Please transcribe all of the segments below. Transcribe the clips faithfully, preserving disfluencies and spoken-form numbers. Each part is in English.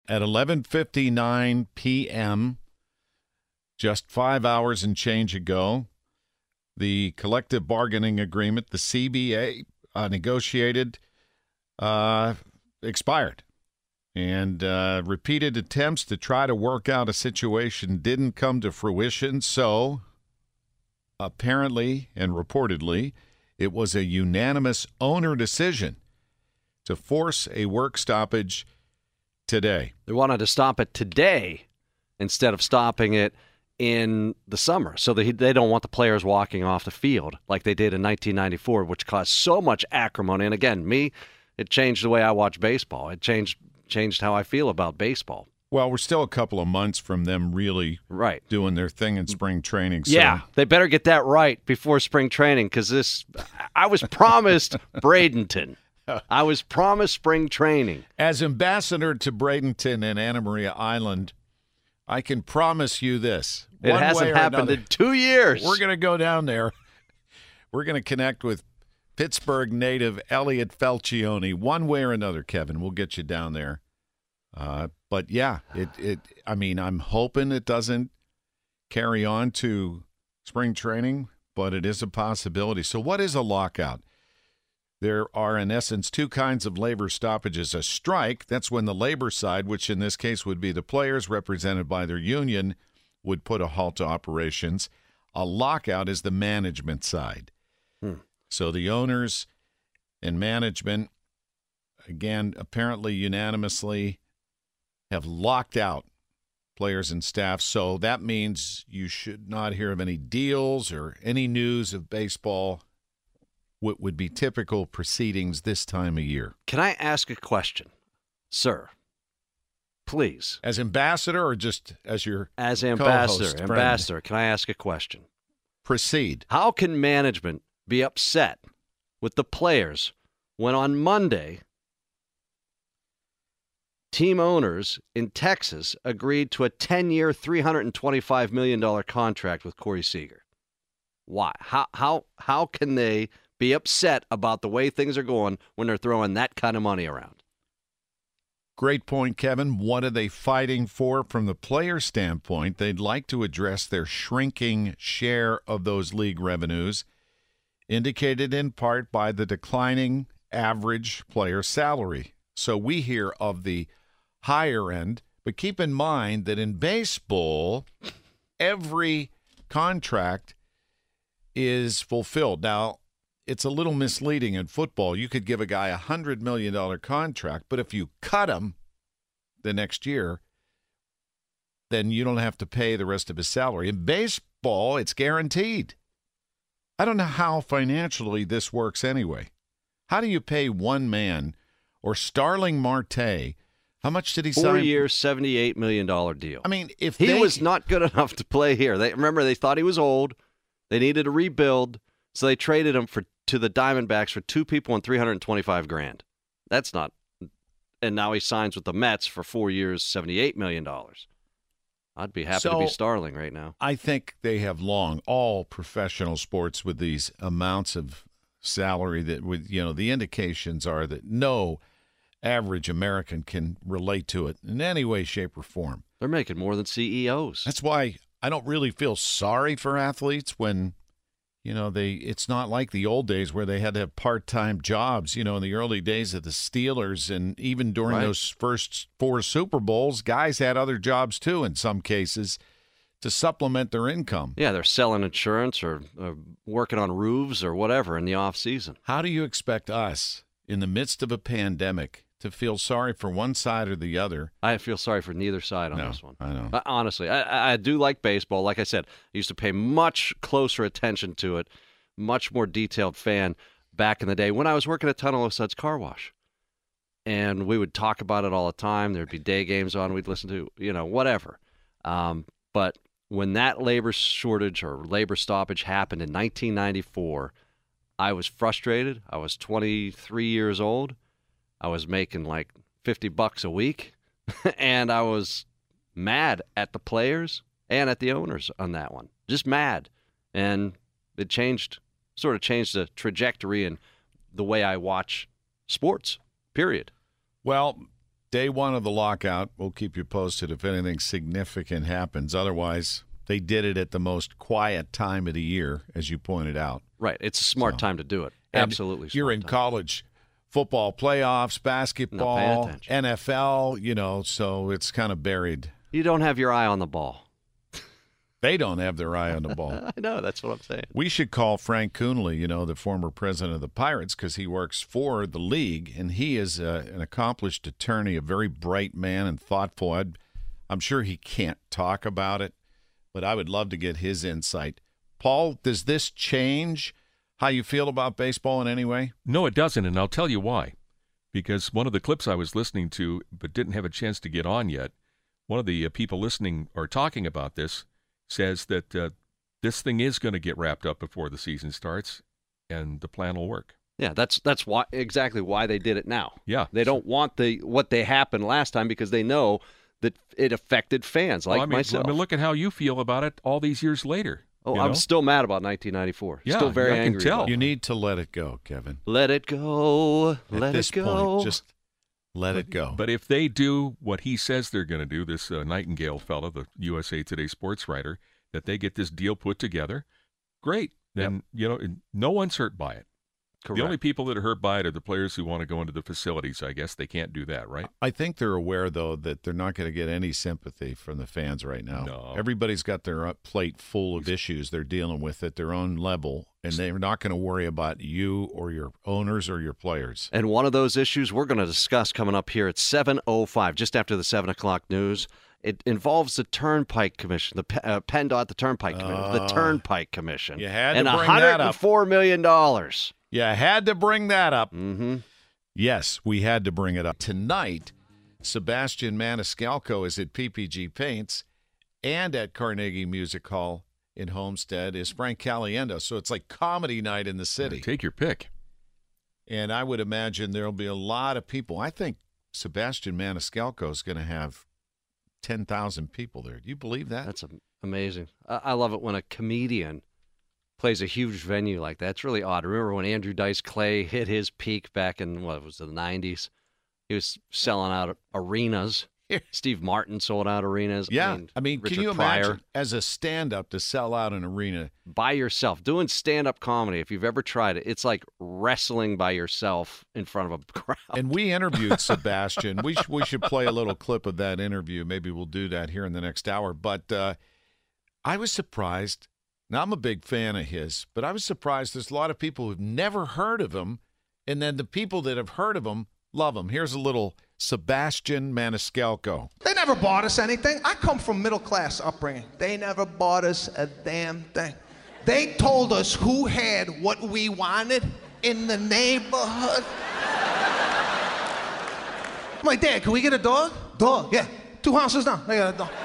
at eleven fifty-nine p.m., just five hours and change ago, the collective bargaining agreement, the C B A, uh, negotiated, uh, expired. And uh, repeated attempts to try to work out a situation didn't come to fruition. So, apparently and reportedly, it was a unanimous owner decision to force a work stoppage today. They wanted to stop it today instead of stopping it in the summer. So they, they don't want the players walking off the field like they did in nineteen ninety-four, which caused so much acrimony. And again, me, it changed the way I watch baseball. It changed changed how I feel about baseball. Well, we're still a couple of months from them really right. doing their thing in spring training. So. Yeah, they better get that right before spring training because this, I was promised Bradenton. I was promised spring training. As ambassador to Bradenton and Anna Maria Island, I can promise you this. It One hasn't way or happened another, in two years. We're going to go down there. We're going to connect with Pittsburgh native Elliot Falcione. One way or another, Kevin, we'll get you down there. Uh, but, yeah, it, it. I mean, I'm hoping it doesn't carry on to spring training, but it is a possibility. So what is a lockout? There are, in essence, two kinds of labor stoppages. A strike, that's when the labor side, which in this case would be the players represented by their union, would put a halt to operations. A lockout is the management side. Hmm. So the owners and management, again, apparently unanimously have locked out players and staff. So that means you should not hear of any deals or any news of baseball, what would be typical proceedings this time of year. Can I ask a question, sir? Please. As ambassador or just as your As ambassador, co-host friend? ambassador, can I ask a question? Proceed. How can management be upset with the players when on Monday team owners in Texas agreed to a ten-year, three hundred twenty-five million dollars contract with Corey Seager? Why? How how how can they be upset about the way things are going when they're throwing that kind of money around? Great point, Kevin. What are they fighting for from the player standpoint? They'd like to address their shrinking share of those league revenues, indicated in part by the declining average player salary. So we hear of the higher end, but keep in mind that in baseball, every contract is fulfilled. Now, it's a little misleading in football. You could give a guy a one hundred million dollars contract, but if you cut him the next year, then you don't have to pay the rest of his salary. In baseball, it's guaranteed. I don't know how financially this works anyway. How do you pay one man or Starling Marte? How much did he Four sign? Four years, seventy-eight million dollars deal. I mean, if he they... was not good enough to play here. They remember they thought he was old. They needed to rebuild, so they traded him for to the Diamondbacks for two people and three hundred twenty-five grand. That's not. And now he signs with the Mets for four years, seventy-eight million dollars. I'd be happy so, to be Starling right now. I think they have long, all professional sports with these amounts of salary that would, you know, the indications are that no average American can relate to it in any way, shape, or form. They're making more than C E Os. That's why I don't really feel sorry for athletes when, you know, they. It's not like the old days where they had to have part-time jobs. You know, in the early days of the Steelers and even during right. those first four Super Bowls, guys had other jobs too in some cases to supplement their income. Yeah, they're selling insurance or, or working on roofs or whatever in the off season. How do you expect us, in the midst of a pandemic, to feel sorry for one side or the other? I feel sorry for neither side on no, this one. I know. Uh, honestly, I, I do like baseball. Like I said, I used to pay much closer attention to it, much more detailed fan back in the day when I was working at Tunnel of Suds Car Wash. And we would talk about it all the time. There'd be day games on. We'd listen to, you know, whatever. Um, but when that labor shortage or labor stoppage happened in nineteen ninety-four, I was frustrated. I was twenty-three years old. I was making like fifty bucks a week, and I was mad at the players and at the owners on that one. Just mad. And it changed, sort of changed the trajectory and the way I watch sports, period. Well, day one of the lockout. We'll keep you posted if anything significant happens. Otherwise, they did it at the most quiet time of the year, as you pointed out. Right. It's a smart so, time to do it. Absolutely smart You're in time. college football playoffs, basketball, N F L, you know, so it's kind of buried. You don't have your eye on the ball. They don't have their eye on the ball. I know. That's what I'm saying. We should call Frank Coonley, you know, the former president of the Pirates, because he works for the league, and he is uh, an accomplished attorney, a very bright man and thoughtful. I'd, I'm sure he can't talk about it, but I would love to get his insight. Paul, does this change how you feel about baseball in any way? No, it doesn't, and I'll tell you why. Because one of the clips I was listening to but didn't have a chance to get on yet, one of the uh, people listening or talking about this says that uh, this thing is going to get wrapped up before the season starts, and the plan will work. Yeah, that's that's why exactly why they did it now. Yeah, they don't want the what they happened last time because they know that it affected fans like well, I mean, myself. I mean, look at how you feel about it all these years later. Oh, you I'm know? still mad about nineteen ninety-four. Yeah, still very I can angry. tell. About You it. need to let it go, Kevin. Let it go. Let At this it go. point, just let it go. But if they do what he says they're going to do, this uh, Nightingale fellow, the U S A Today sports writer, that they get this deal put together, great. Then, yep. you know, no one's hurt by it. Correct. The only people that are hurt by it are the players who want to go into the facilities. I guess they can't do that, right? I think they're aware, though, that they're not going to get any sympathy from the fans right now. No. Everybody's got their plate full of issues they're dealing with at their own level, and they're not going to worry about you or your owners or your players. And one of those issues we're going to discuss coming up here at seven oh five, just after the seven o'clock news. It involves the Turnpike Commission, the uh, PennDOT, the Turnpike Commission, uh, the Turnpike Commission. You had to and bring that up. one hundred four million dollars. You had to bring that up. Mm-hmm. Yes, we had to bring it up. Tonight, Sebastian Maniscalco is at P P G Paints and at Carnegie Music Hall in Homestead is Frank Caliendo. So it's like comedy night in the city. Yeah, take your pick. And I would imagine there'll be a lot of people. I think Sebastian Maniscalco is going to have ten thousand people there. Do you believe that? That's amazing. I, I love it when a comedian plays a huge venue like that. It's really odd. Remember when Andrew Dice Clay hit his peak back in, what was it, the nineties? He was selling out arenas. Steve Martin sold out arenas. Yeah. I mean, I mean Richard can you Pryor. imagine as a stand-up to sell out an arena? By yourself. Doing stand-up comedy, if you've ever tried it, it's like wrestling by yourself in front of a crowd. And we interviewed Sebastian. we, sh- we should play a little clip of that interview. Maybe we'll do that here in the next hour. But uh, I was surprised. Now, I'm a big fan of his, but I was surprised there's a lot of people who've never heard of him, and then the people that have heard of him love him. Here's a little Sebastian Maniscalco. They never bought us anything. I come from middle-class upbringing. They never bought us a damn thing. They told us who had what we wanted in the neighborhood. I'm like, Dad, can we get a dog? Dog, yeah. Two houses down, they got a dog.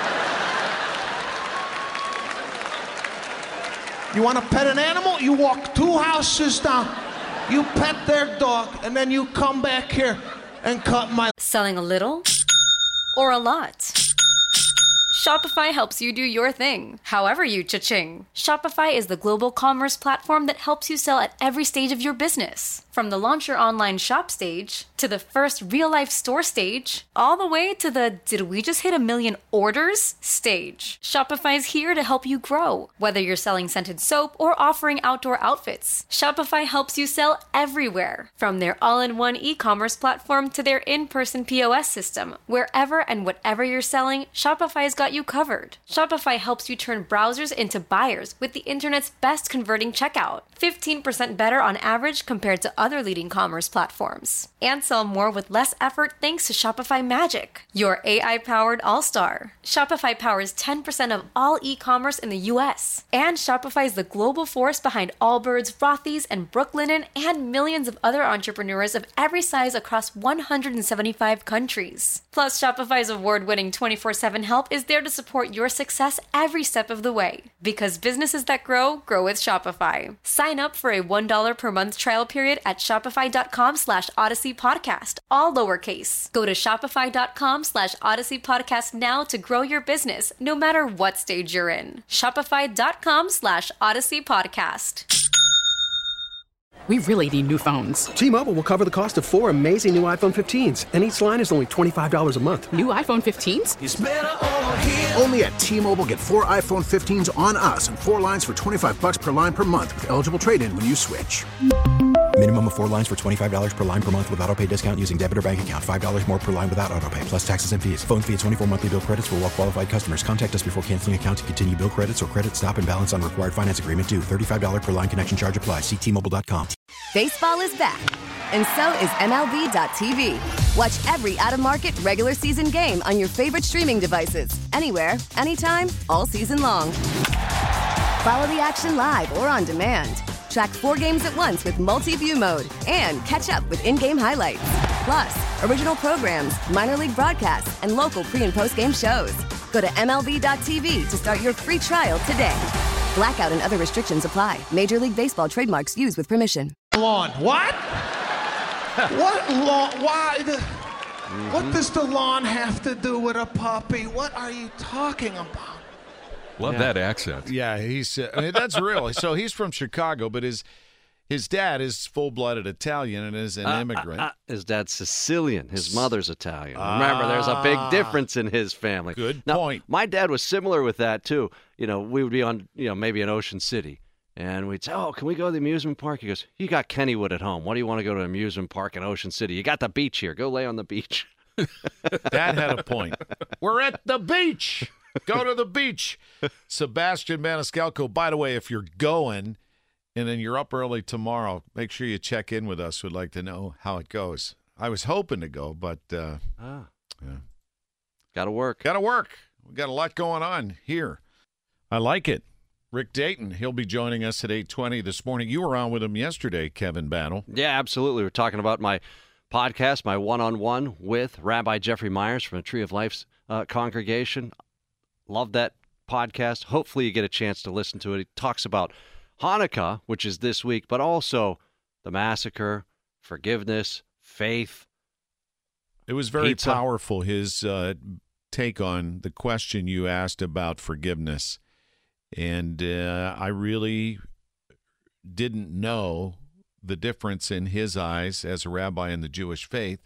You want to pet an animal? You walk two houses down. You pet their dog, and then you come back here and cut my... Selling a little or a lot? Shopify helps you do your thing, however you cha-ching. Shopify is the global commerce platform that helps you sell at every stage of your business. From the launch your online shop stage, to the first real-life store stage, all the way to the did we just hit a million orders stage. Shopify's here to help you grow. Whether you're selling scented soap or offering outdoor outfits, Shopify helps you sell everywhere. From their all-in-one e-commerce platform to their in-person P O S system. Wherever and whatever you're selling, Shopify's got you covered. Shopify helps you turn browsers into buyers with the internet's best converting checkout. fifteen percent better on average compared to other leading commerce platforms. And sell more with less effort thanks to Shopify Magic, your A I-powered all-star. Shopify powers ten percent of all e-commerce in the U S. And Shopify is the global force behind Allbirds, Rothy's, and Brooklinen, and millions of other entrepreneurs of every size across one hundred seventy-five countries. Plus, Shopify's award-winning twenty-four seven help is there to support your success every step of the way. Because businesses that grow, grow with Shopify. Sign up for a one dollar per month trial period at shopify.com slash Odyssey Podcast, all lowercase. Go to shopify.com slash Odyssey Podcast now to grow your business, no matter what stage you're in. Shopify.com slash Odyssey Podcast. we really need new phones. T-Mobile will cover the cost of four amazing new iPhone fifteens, and each line is only twenty-five dollars a month. New iPhone fifteens? It's better over here. Only at T-Mobile, get four iPhone fifteens on us and four lines for twenty-five bucks per line per month with eligible trade-in when you switch. Minimum of four lines for twenty-five dollars per line per month with autopay discount using debit or bank account. five dollars more per line without autopay, plus taxes and fees. Phone fee at twenty-four monthly bill credits for well-qualified customers. Contact us before canceling account to continue bill credits or credit stop and balance on required finance agreement due. thirty-five dollars per line connection charge applies. See T Mobile dot com. Baseball is back, and so is M L B dot T V. Watch every out-of-market regular season game on your favorite streaming devices. Anywhere, anytime, all season long. Follow the action live or on demand. Track four games at once with multi-view mode and catch up with in-game highlights. Plus, original programs, minor league broadcasts, and local pre- and post-game shows. Go to M L B dot T V to start your free trial today. Blackout and other restrictions apply. Major League Baseball trademarks used with permission. Lawn. What? What lawn? Why? The, mm-hmm. What does the lawn have to do with a puppy? What are you talking about? Love yeah. that accent. Yeah, he's uh, I mean, that's real. So he's from Chicago, but his his dad is full-blooded Italian and is an uh, immigrant. Uh, uh, his dad's Sicilian. His mother's Italian. Remember, there's a big difference in his family. Good now, point. My dad was similar with that too. You know, we would be on, you know, maybe in Ocean City, and we'd say, "Oh, can we go to the amusement park?" He goes, "You got Kennywood at home. What do you want to go to an amusement park in Ocean City? You got the beach here. Go lay on the beach." Dad had a point. We're at the beach. Go to the beach. Sebastian Maniscalco, by the way, if you're going and then you're up early tomorrow, make sure you check in with us. We'd like to know how it goes. I was hoping to go, but uh, ah, yeah. Got to work. Got to work. We got a lot going on here. I like it. Rick Dayton, he'll be joining us at eight twenty this morning. You were on with him yesterday, Kevin Battle. Yeah, absolutely. We're talking about my podcast, my one-on-one with Rabbi Jeffrey Myers from the Tree of Life's uh, congregation. Love that podcast. Hopefully you get a chance to listen to it. He talks about Hanukkah, which is this week, but also the massacre, forgiveness, faith. It was very pizza. powerful, his uh, take on the question you asked about forgiveness. And uh, I really didn't know the difference in his eyes as a rabbi in the Jewish faith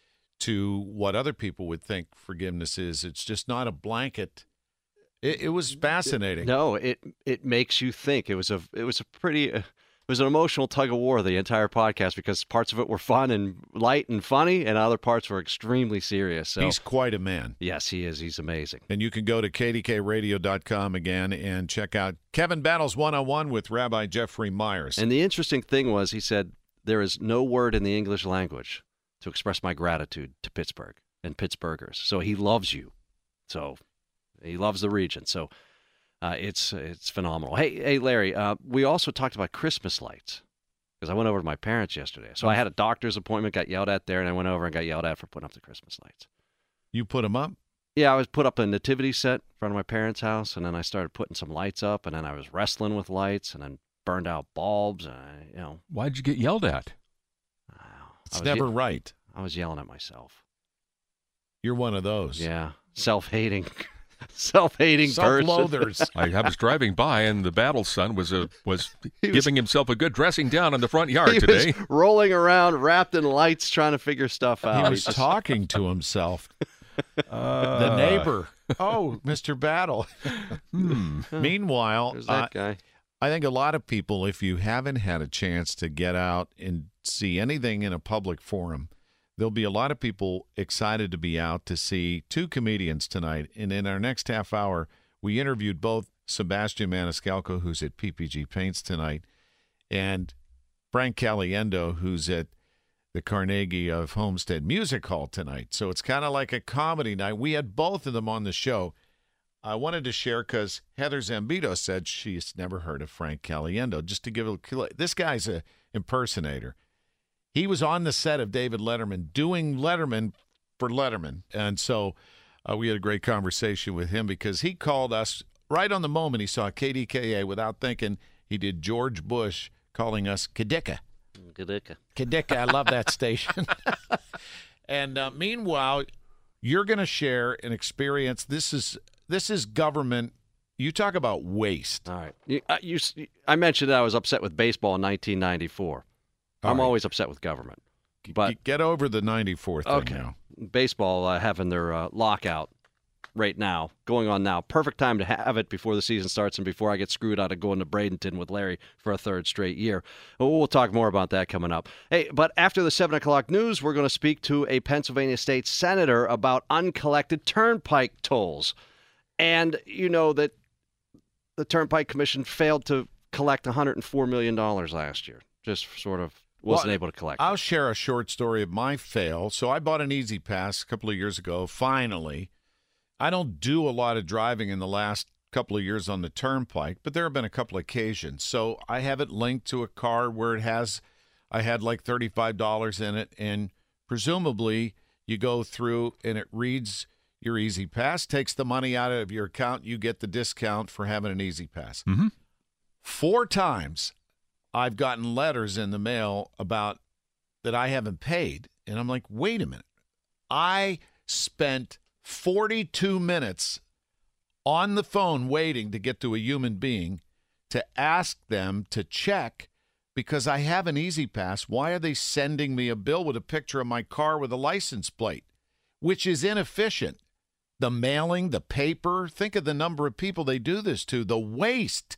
to what other people would think forgiveness is. It's just not a blanket. It, it was fascinating. No, it it makes you think. It was a it was a pretty uh, it was an emotional tug of war the entire podcast because parts of it were fun and light and funny, and other parts were extremely serious. So he's quite a man. Yes, he is. He's amazing. And you can go to K D K radio dot com again and check out Kevin Battle's one-on-one with Rabbi Jeffrey Myers. And the interesting thing was, he said there is no word in the English language to express my gratitude to Pittsburgh and Pittsburghers. So he loves you. So. He loves the region, so uh, it's it's phenomenal. Hey, hey, Larry, uh, we also talked about Christmas lights because I went over to my parents yesterday. So I had a doctor's appointment, got yelled at there, and I went over and got yelled at for putting up the Christmas lights. You put them up? Yeah, I was put up a nativity set in front of my parents' house, and then I started putting some lights up, and then I was wrestling with lights, and then burned out bulbs, and I, you know. Why'd you get yelled at? It's never ye- right. I was yelling at myself. You're one of those. Yeah, self-hating. Self-hating Self-loathers. person. I, I was driving by, and the Battle son was a, was he giving was, himself a good dressing down in the front yard he today. Was rolling around, wrapped in lights, trying to figure stuff out. He was just... talking to himself. Uh, the neighbor. Oh, Mister Battle. hmm. Meanwhile, There's that guy. Uh, I think a lot of people, if you haven't had a chance to get out and see anything in a public forum, there'll be a lot of people excited to be out to see two comedians tonight. And in our next half hour, we interviewed both Sebastian Maniscalco, who's at P P G Paints tonight, and Frank Caliendo, who's at the Carnegie of Homestead Music Hall tonight. So it's kind of like a comedy night. We had both of them on the show. I wanted to share because Heather Zambito said she's never heard of Frank Caliendo. Just to give a this guy's a impersonator. He was on the set of David Letterman doing Letterman for Letterman. And so uh, we had a great conversation with him because he called us right on the moment he saw K D K A without thinking. He did George Bush calling us Kadika. Kadika. Kadika. I love that station. And uh, meanwhile, you're going to share an experience. This is this is government. You talk about waste. All right. You, uh, you, I mentioned that I was upset with baseball in nineteen ninety-four. I'm right. always upset with government. But get over the ninety-four thing okay. now. Baseball uh, having their uh, lockout right now, going on now. Perfect time to have it before the season starts and before I get screwed out of going to Bradenton with Larry for a third straight year. We'll talk more about that coming up. Hey, but after the seven o'clock news, we're going to speak to a Pennsylvania state senator about uncollected turnpike tolls. And you know that the Turnpike Commission failed to collect one hundred four million dollars last year. Just sort of wasn't well, able to collect. I'll it. share a short story of my fail. So I bought an Easy Pass a couple of years ago, finally. I don't do a lot of driving in the last couple of years on the Turnpike, but there have been a couple of occasions. So I have it linked to a card where it has, I had like thirty-five dollars in it, and presumably you go through and it reads your Easy Pass, takes the money out of your account, you get the discount for having an Easy Pass. Mm-hmm. Four times I've gotten letters in the mail about that I haven't paid, and I'm like, wait a minute. I spent forty-two minutes on the phone waiting to get to a human being to ask them to check because I have an Easy Pass. Why are they sending me a bill with a picture of my car with a license plate, which is inefficient? The mailing, the paper, think of the number of people they do this to, the waste.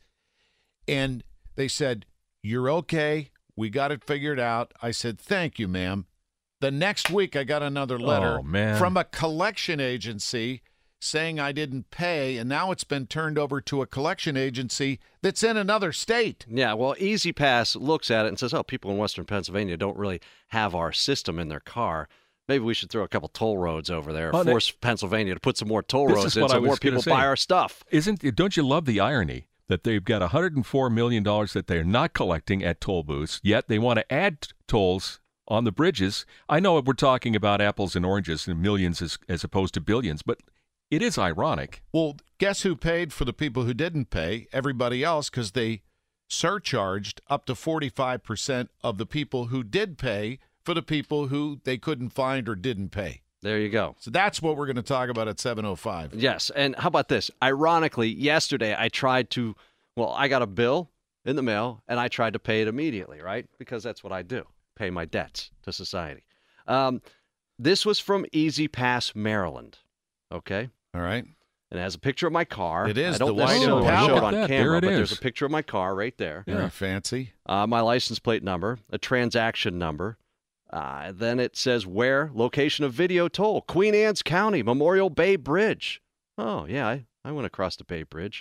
And they said, you're okay. We got it figured out. I said, thank you, ma'am. The next week, I got another letter oh, man. from a collection agency saying I didn't pay, and now it's been turned over to a collection agency that's in another state. Yeah, well, Easy Pass looks at it and says, oh, people in Western Pennsylvania don't really have our system in their car. Maybe we should throw a couple toll roads over there, oh, force they, Pennsylvania to put some more toll roads in what so more people say. buy our stuff. Isn't? Don't you love the irony that they've got one hundred four million dollars that they're not collecting at toll booths, yet they want to add tolls on the bridges? I know we're talking about apples and oranges and millions as, as opposed to billions, but it is ironic. Well, guess who paid for the people who didn't pay? Everybody else, because they surcharged up to forty-five percent of the people who did pay for the people who they couldn't find or didn't pay. There you go. So that's what we're going to talk about at seven oh five. Yes, and how about this? Ironically, yesterday I tried to, well, I got a bill in the mail, and I tried to pay it immediately, right? Because that's what I do, pay my debts to society. Um, this was from Easy Pass, Maryland, okay? All right. And it has a picture of my car. It is I don't the white necessarily and want to show it powder. on There camera, it but there's is. a picture of my car right there. Very yeah. fancy. Uh, my license plate number, a transaction number. Uh, then it says where, location of video toll, Queen Anne's County, Memorial Bay Bridge. Oh, yeah, I, I went across the Bay Bridge.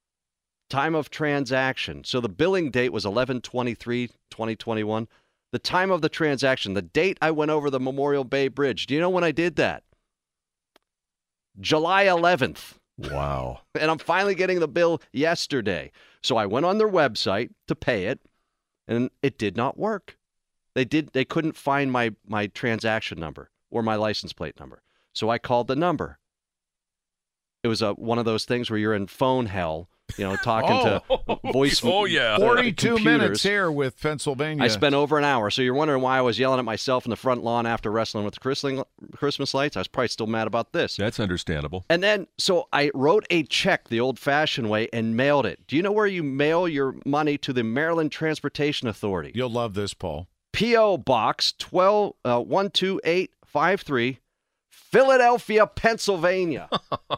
Time of transaction. So the billing date was eleven twenty-three twenty twenty-one. The time of the transaction, the date I went over the Memorial Bay Bridge. Do you know when I did that? July eleventh. Wow. And I'm finally getting the bill yesterday. So I went on their website to pay it, and it did not work. They did. They couldn't find my, my transaction number or my license plate number. So I called the number. It was a, one of those things where you're in phone hell, you know, talking oh, to voice. Oh, yeah. forty-two computers. minutes here with Pennsylvania. I spent over an hour. So you're wondering why I was yelling at myself in the front lawn after wrestling with the Christmas lights? I was probably still mad about this. That's understandable. And then, so I wrote a check the old-fashioned way and mailed it. Do you know where you mail your money to the Maryland Transportation Authority? You'll love this, Paul. P O. Box twelve uh, one two eight five three, Philadelphia, Pennsylvania.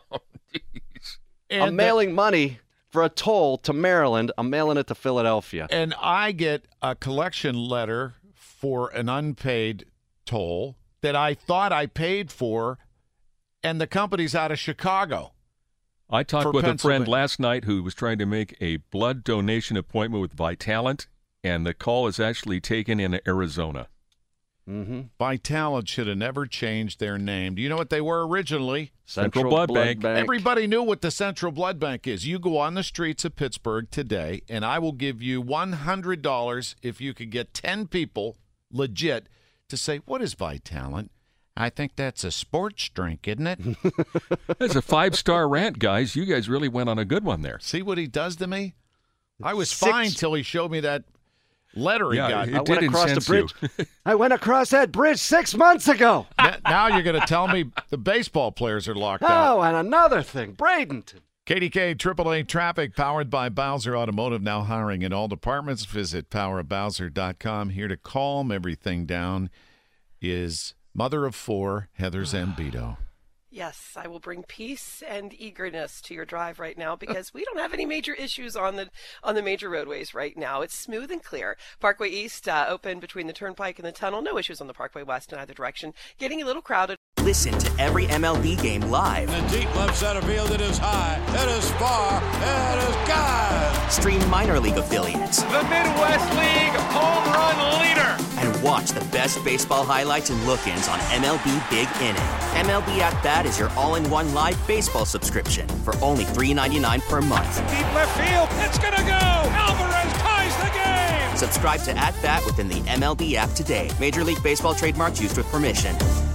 And I'm mailing money for a toll to Maryland. I'm mailing it to Philadelphia. And I get a collection letter for an unpaid toll that I thought I paid for, and the company's out of Chicago. I talked For with a friend Pennsylvania. last night who was trying to make a blood donation appointment with Vitalant, and the call is actually taken in Arizona. Mm-hmm. Vitalant should have never changed their name. Do you know what they were originally? Central Blood Bank. Everybody knew what the Central Blood Bank is. You go on the streets of Pittsburgh today, and I will give you one hundred dollars if you could get ten people legit to say, what is Vitalant? I think that's a sports drink, isn't it? That's a five-star rant, guys. You guys really went on a good one there. See what he does to me? I was Six- fine till he showed me that letter he Yeah, got. it I did went across the incense bridge. you. I went across that bridge six months ago. N- now you're going to tell me the baseball players are locked out. Oh, and another thing, Bradenton. K D K triple A traffic powered by Bowser Automotive, now hiring in all departments. Visit power of bowser dot com. Here to calm everything down is mother of four, Heather Zambito. Yes, I will bring peace and eagerness to your drive right now because we don't have any major issues on the on the major roadways right now. It's smooth and clear. Parkway East uh, open between the Turnpike and the tunnel. No issues on the Parkway West in either direction. Getting a little crowded. Listen to every M L B game live. In the deep left center field, it is high, it is far, it is gone. Stream minor league affiliates. The Midwest League home run leader. And watch the best baseball highlights and look-ins on M L B Big Inning. M L B At Bat is your all-in-one live baseball subscription for only three ninety-nine per month. Deep left field, it's gonna go. Alvarez ties the game. Subscribe to At Bat within the M L B app today. Major League Baseball trademarks used with permission.